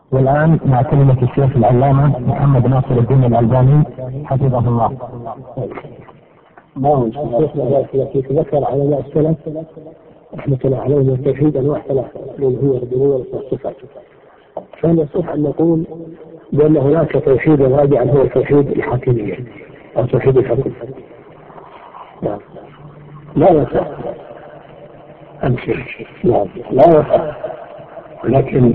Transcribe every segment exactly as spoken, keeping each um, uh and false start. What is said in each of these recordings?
والآن مع كلمة الشيخ العلامة محمد ناصر الدين الألباني حفظه الله. نعم، شيخنا ذلك ذكر علماء السلف رحمة الله عليهم التوحيد أنواع ثلاثة: الألوهية والربوبية والصفات. فهل يصح أن نقول بأن هناك توحيد راجعا هو التوحيد الحاكمية أو توحيد الحكم؟ نعم، لا يصح. أمشي لا لا يصح، ولكن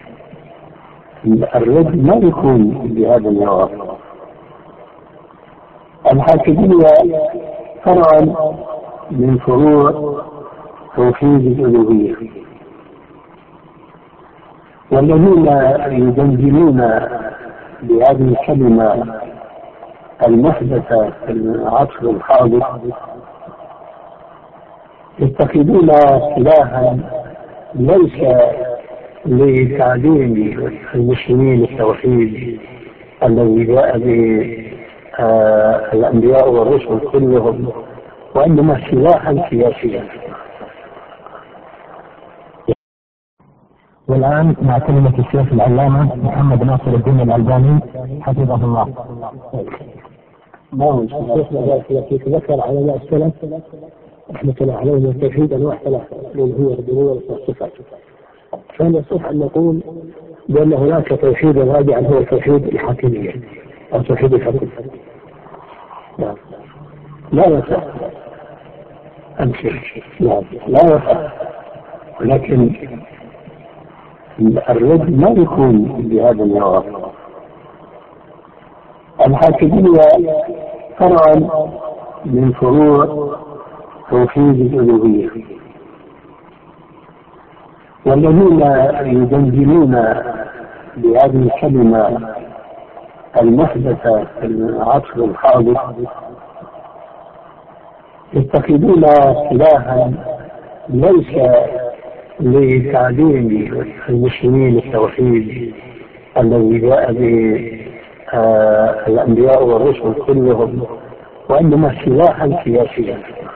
الرد ما يكون بهذا النوع. الحاكمية فرع من فروع توحيد الألوهية، والذين يدندنون بهذه الكلمة المحدثة في العصر الحاضر يتخذون سلاحا ليس لتعليم المسلمين التوحيد الذي جاء به الأنبياء والرسل كلهم، وإنما سلاحا سياسيا. والآن مع كلمة الشيخ العلامة محمد ناصر الدين الألباني حفظه الله. نعم، شيخنا ذلك ذكر علماء السلف رحمة الله عليهم التوحيد أنواع ثلاثة: الألوهية والربوبية والصفات. فهل يصح أن نقول بأن هناك توحيد راجعا هو التوحيد الحاكمية أو توحيد الحكم؟ نعم، لا يصح. أمشي لا لا يصح، ولكن الرد ما يكون بهذا النوع. الحاكمية فرع من فروع توحيد الألوهية، والذين يدندنون بهذه الكلمة المحدثة في العصر الحاضر يتخذون سلاحا ليس لتعليم المسلمين التوحيد الذي جاء به الأنبياء والرسل كلهم، وإنما سلاحا سياسيا.